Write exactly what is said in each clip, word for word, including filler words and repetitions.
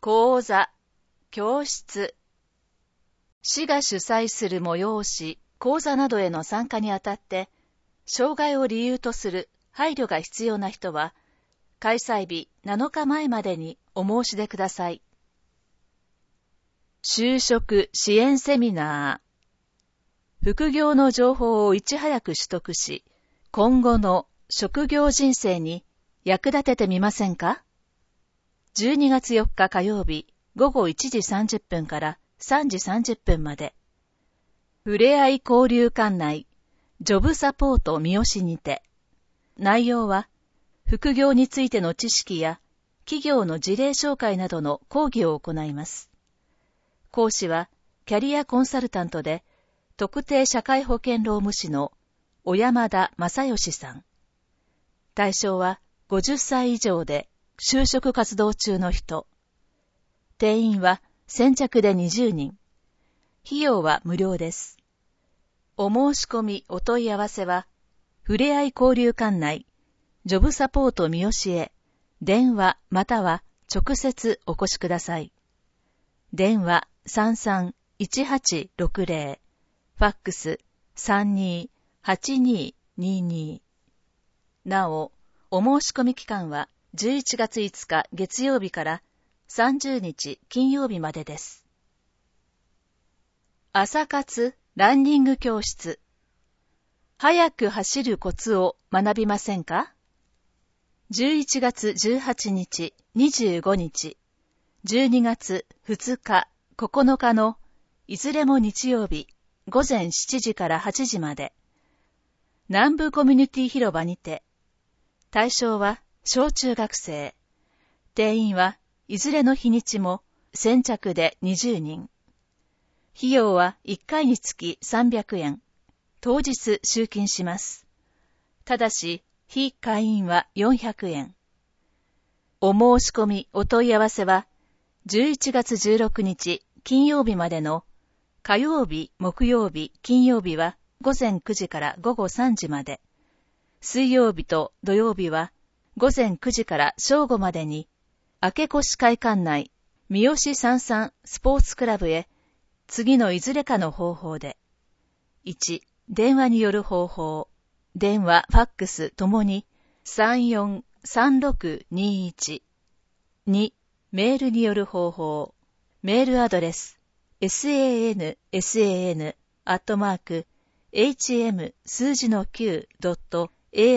講座、教室。市が主催する催し、講座などへの参加にあたって、障害を理由とする配慮が必要な人は、開催日なのかまえまでにお申し出ください。就職支援セミナー。副業の情報をいち早く取得し、今後の職業人生に役立ててみませんか？じゅうにがつよっか火曜日ごごいちじさんじゅっぷんからさんじさんじゅっぷんまで。ふれあい交流館内、ジョブサポート三好にて。内容は、副業についての知識や企業の事例紹介などの講義を行います。講師は、キャリアコンサルタントで、特定社会保険労務士の小山田正義さん。対象はごじゅっさい以上で就職活動中の人。定員は先着でにじゅうにん。費用は無料です。お申し込みお問い合わせは、ふれあい交流館内、ジョブサポート三好へ、電話または直接お越しください。電話 さんさんいちはちろくぜろ、ファックス さんにーはちにーにーにー。なお、お申し込み期間はじゅういちがついつか月曜日からさんじゅうにち金曜日までです。朝活ランニング教室。速く走るコツを学びませんか？じゅういちがつじゅうはちにち、にじゅうごにち、じゅうにがつふつか、ここのかのいずれも日曜日、ごぜんしちじからはちじまで、南部コミュニティ広場にて、対象は小中学生、定員はいずれの日にちも先着でにじゅうにん。費用はいっかいにつきさんびゃくえん、当日集金します。ただし、非会員はよんひゃくえん。お申し込みお問い合わせは、じゅういちがつじゅうろくにち金曜日までの火曜日、木曜日、金曜日はごぜんくじからごごさんじまで、水曜日と土曜日はごぜんくじから正午までに、明越会館内、三好さんさんスポーツクラブへ、次のいずれかの方法で。いち、電話による方法。電話、ファックスともにさんよんさんろくにいち。に、メールによる方法。メールアドレス、san, san, アットマーク、hm 数字の きゅう ドット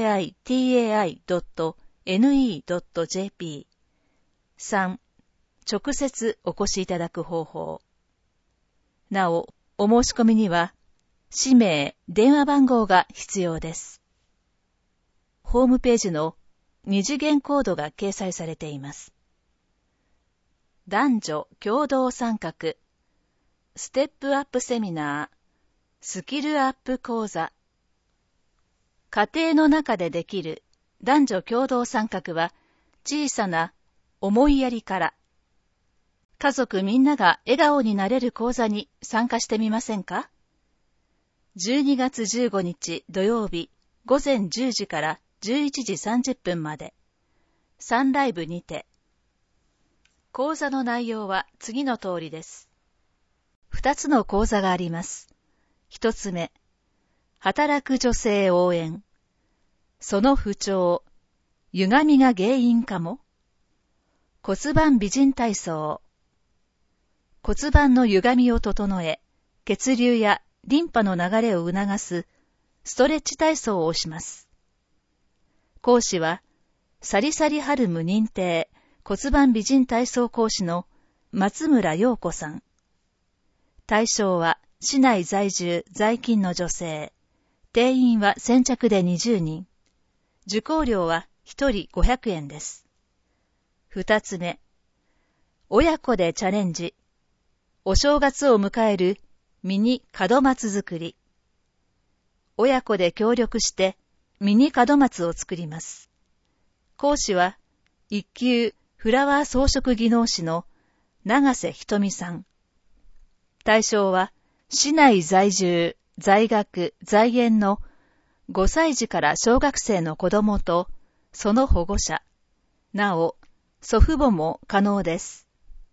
aitai ドット ne ドット jp。さん、直接お越しいただく方法。なお、お申し込みには、氏名、電話番号が必要です。ホームページの二次元コードが掲載されています。男女共同参画、ステップアップセミナー、スキルアップ講座。家庭の中でできる男女共同参画は、小さな思いやりから、家族みんなが笑顔になれる講座に参加してみませんか？じゅうにがつじゅうごにち土曜日ごぜんじゅうじからじゅういちじさんじゅっぷんまで、サンライブにて。講座の内容は次の通りです。二つの講座があります。一つ目、働く女性応援。その不調、歪みが原因かも。骨盤美人体操。骨盤の歪みを整え、血流やリンパの流れを促すストレッチ体操をします。講師は、サリサリハルム認定骨盤美人体操講師の松村陽子さん。対象は、市内在住在勤の女性。定員は先着でにじゅうにん。受講料はひとりごひゃくえんです。二つ目、親子でチャレンジ。お正月を迎えるミニ門松作り。親子で協力してミニ門松を作ります。講師は一級フラワー装飾技能士の長瀬ひとみさん。対象は市内在住、在学、在園のごさいじから小学生の子供とその保護者。なお、祖父母も可能です。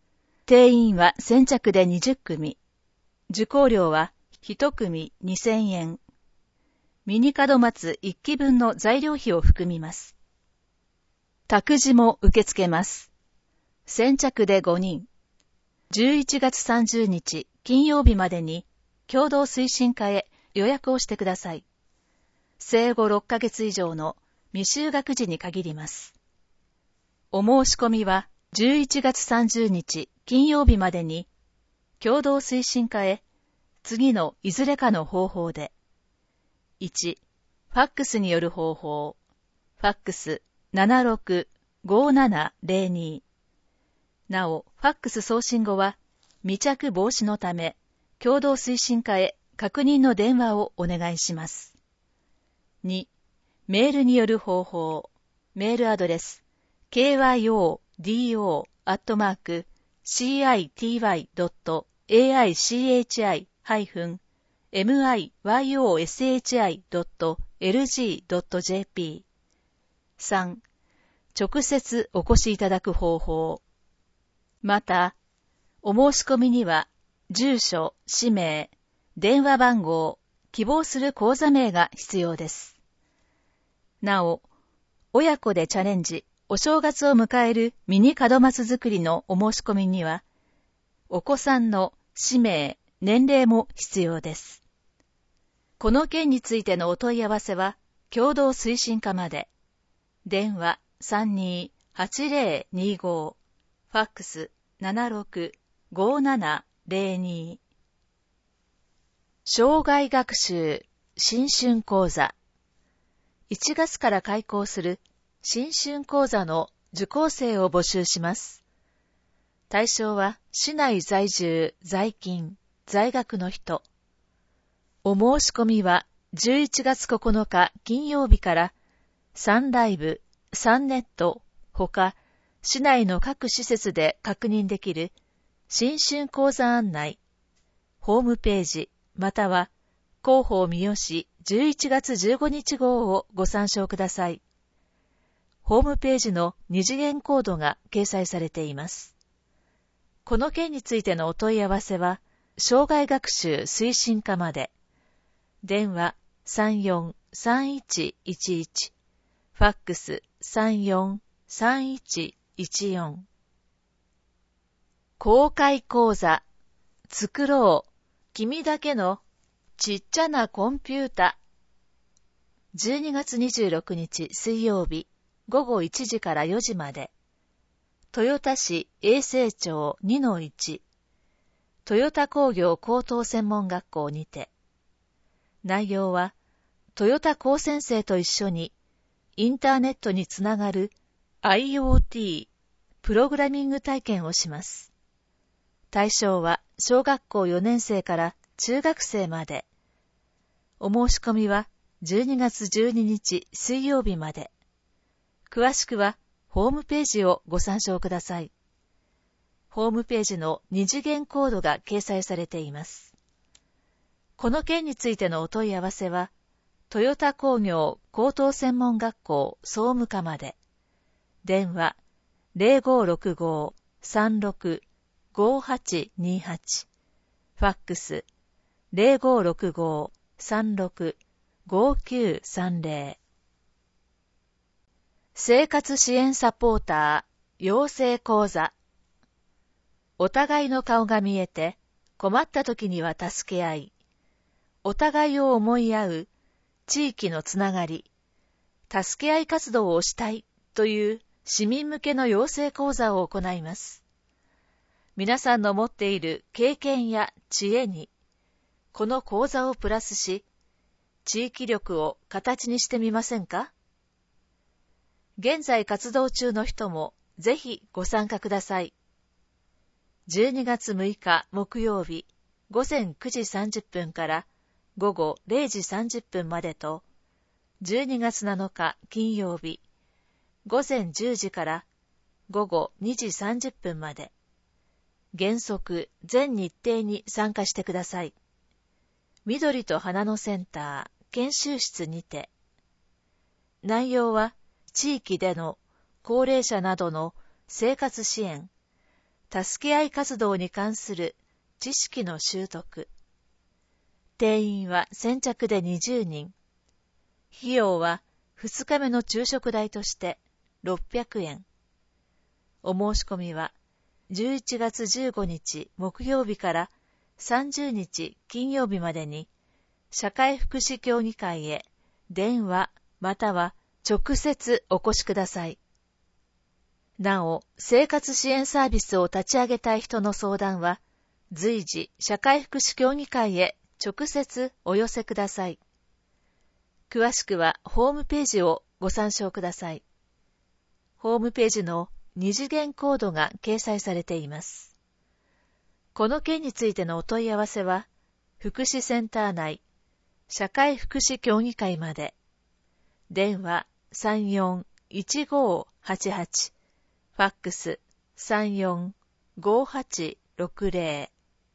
定員は先着でにじゅっくみ。受講料はいちくみにせんえん。ミニ門松いっきぶんの材料費を含みます。託児も受け付けます。先着でごにん。じゅういちがつさんじゅうにち金曜日までに共同推進課へ予約をしてください。生後ろっかげつ以上の未就学児に限ります。お申し込みはじゅういちがつさんじゅうにち金曜日までに共同推進課へ次のいずれかの方法で。いち. ファックスによる方法。ファックス ななろくごーななぜろに。なお、ファックス送信後は未着防止のため、共同推進課へ確認の電話をお願いします。に. メールによる方法。メールアドレス ケーワイオーディーオー アットマーク シーアイティーワイ ドット エーアイシーエイチアイ ハイフン エムアイワイオーエスエイチアイ ドット エルジー ドット ジェーピー。さん. 直接お越しいただく方法。また、お申し込みには、住所、氏名、電話番号、希望する口座名が必要です。なお、親子でチャレンジ、お正月を迎えるミニ門松作りのお申し込みには、お子さんの氏名、年齢も必要です。この件についてのお問い合わせは、共同推進課まで。電話 さんにーはちぜろにご、ファックス ななろくごーななぜろに。生涯学習新春講座。いちがつから開講する新春講座の受講生を募集します。対象は市内在住、在勤、在学の人。お申し込みはじゅういちがつここのか金曜日からサンライブ、サンネット、ほか市内の各施設で確認できる新春講座案内、ホームページまたは広報三好じゅういちがつじゅうごにち号をご参照ください。ホームページの二次元コードが掲載されています。この件についてのお問い合わせは、生涯学習推進課まで。電話 さんよんさんいちいちいち、ファックス さんよんさんいちいちよん。公開講座、作ろう、君だけのちっちゃなコンピュータ。じゅうにがつにじゅうろくにち水曜日、ごごいちじからよじまで。豊田市衛生庁 にのいち、豊田工業高等専門学校にて。内容は、トヨタ高専生と一緒に、インターネットにつながる アイオーティー、プログラミング体験をします。対象は、小学校よねんせいから中学生まで。お申し込みは、じゅうにがつじゅうににち水曜日まで。詳しくは、ホームページをご参照ください。ホームページの二次元コードが掲載されています。この件についてのお問い合わせは、トヨタ工業高等専門学校総務課まで。電話 ゼロごろくご さんろく ごはちにはち。ファックス ゼロごろくご さんろく ごきゅうさんぜろ。生活支援サポーター養成講座。お互いの顔が見えて困った時には助け合い、お互いを思い合う地域のつながり、助け合い活動をしたいという市民向けの養成講座を行います。皆さんの持っている経験や知恵に、この講座をプラスし、地域力を形にしてみませんか？現在活動中の人もぜひご参加ください。じゅうにがつむいか木曜日、ごぜんくじさんじゅっぷんからごごれいじさんじゅっぷんまでと、じゅうにがつなのか金曜日、ごぜんじゅうじからごごにじさんじゅっぷんまで。原則全日程に参加してください。緑と花のセンター研修室にて。内容は地域での高齢者などの生活支援、 助け合い活動に関する知識の習得。定員は先着でにじゅうにん。費用はふつかめの昼食代としてろっぴゃくえん。お申し込みはじゅういちがつじゅうごにち木曜日からさんじゅうにち金曜日までに社会福祉協議会へ電話または直接お越しください。なお、生活支援サービスを立ち上げたい人の相談は随時社会福祉協議会へ直接お寄せください。詳しくはホームページをご参照ください。ホームページの二次元コードが掲載されています。この件についてのお問い合わせは、福祉センター内、社会福祉協議会まで。電話 さんよんいちごはちはち、ファックス さんよんごはちろくぜろ。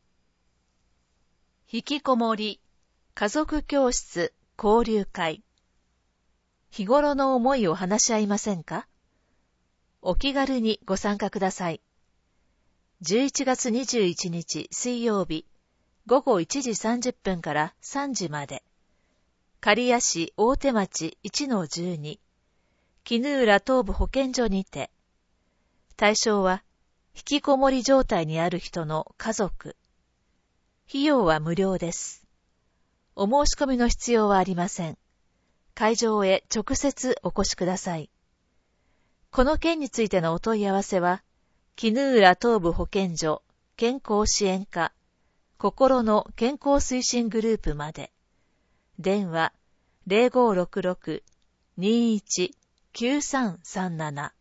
引きこもり、家族教室、交流会。日頃の思いを話し合いませんか？お気軽にご参加ください。じゅういちがつにじゅういちにち水曜日、ごごいちじさんじゅっぷんからさんじまで。刈谷市大手町 いちのじゅうに、衣浦東部保健所にて。対象は、引きこもり状態にある人の家族。費用は無料です。お申し込みの必要はありません。会場へ直接お越しください。この件についてのお問い合わせは、衣浦東部保健所健康支援課心の健康推進グループまで。電話 ゼロごろくろく にいち きゅうさんさんなな。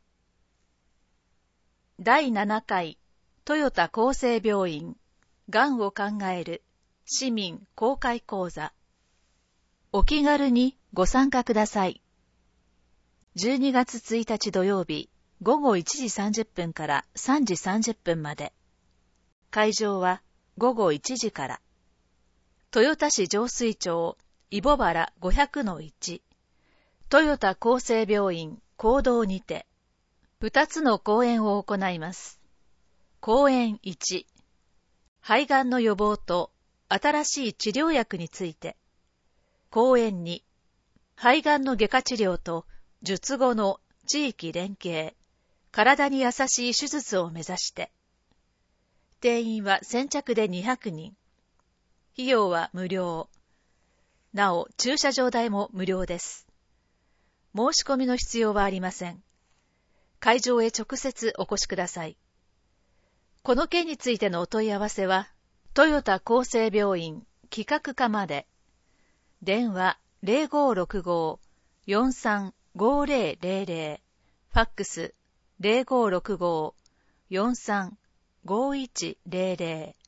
だいななかい豊田厚生病院がんを考える市民公開講座。お気軽にご参加ください。じゅうにがつついたち土曜日ごごいちじさんじゅっぷんからさんじさんじゅっぷんまで。会場はごごいちじから。豊田市上水町伊保原 ごひゃくのいち 豊田厚生病院講堂にて二つの講演を行います。講演いち、肺がんの予防と新しい治療薬について。講演に、肺がんの外科治療と術後の地域連携、体に優しい手術を目指して。定員は先着でにひゃくにん。費用は無料。なお、駐車場代も無料です。申し込みの必要はありません。会場へ直接お越しください。この件についてのお問い合わせは、豊田厚生病院企画課まで。電話 ゼロごろくご よんさんごぜろぜろぜろ、ファックス ゼロごろくご よんさんごいちぜろぜろ。